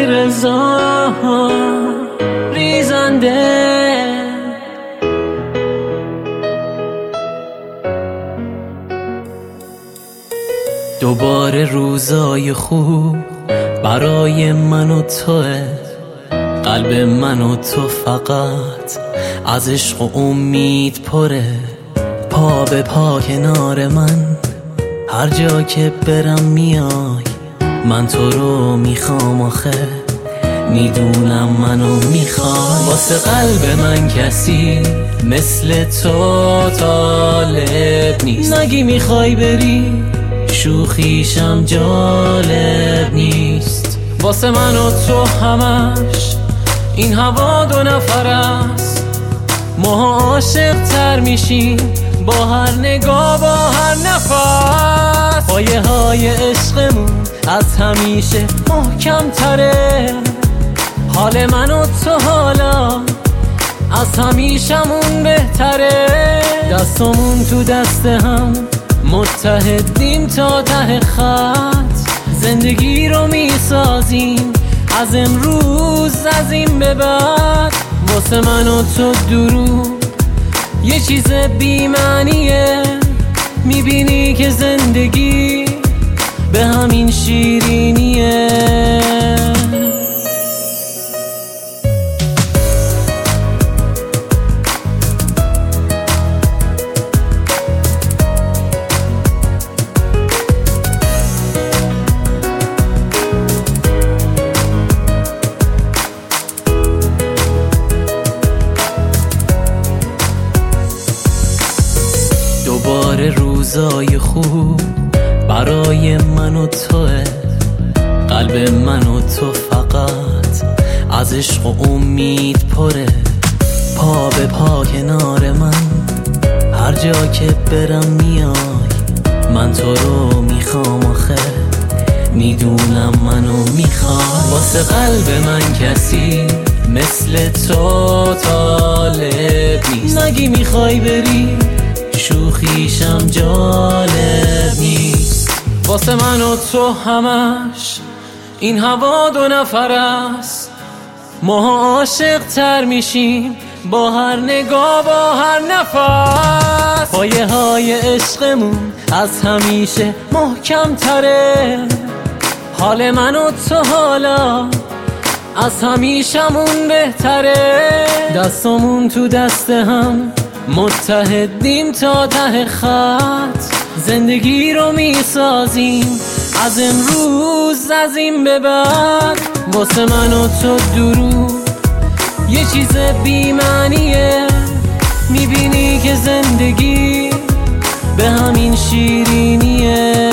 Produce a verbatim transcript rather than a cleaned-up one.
رضا ریزنده. دوباره روزای خوب برای من و توه، قلب من و تو فقط از عشق و امید پره. پا به پا کنار من، هر جا که برم میای. من تو رو میخوام آخه، میدونم منو میخوای. واسه قلب من کسی مثل تو طالب نیست. نگی میخوای بری، شوخیشم جالب نیست. واسه من و تو همش این هوا دو نفر است. ماها عاشق تر میشیم با هر نگاه، با هر نفس. پایه های عشقمون از همیشه محکم تره. حال من و تو حالا از همیشمون بهتره. دستمون تو دست هم متحدیم تا ته خط. زندگی رو میسازیم از امروز، از این به بعد. واسه من و تو دروغ یه چیز بی‌معنیه. میبینی که زندگی به همین شیرینیه. دوباره روزای خوب برای من و توه، قلب من و تو فقط از عشق و امید پره. پا به پا کنار من، هر جا که برم میای. من تو رو میخوام آخه، میدونم منو میخوای. واسه قلب من کسی مثل تو طالب نیست. نگی میخوای بری، شوخیشم جالب نیست. واسه من و تو همش این هوا دو نفر است. ماها عاشق تر میشیم با هر نگاه، با هر نفس. پایه های عشقمون از همیشه محکم تره. حال من و تو حالا از همیشمون بهتره. دستمون تو دست هم متحدیم تا ته خط. زندگی رو میسازیم از امروز، از این به بعد. واسه من و تو دروغ یه چیز بی‌معنیه. میبینی که زندگی به همین شیرینیه.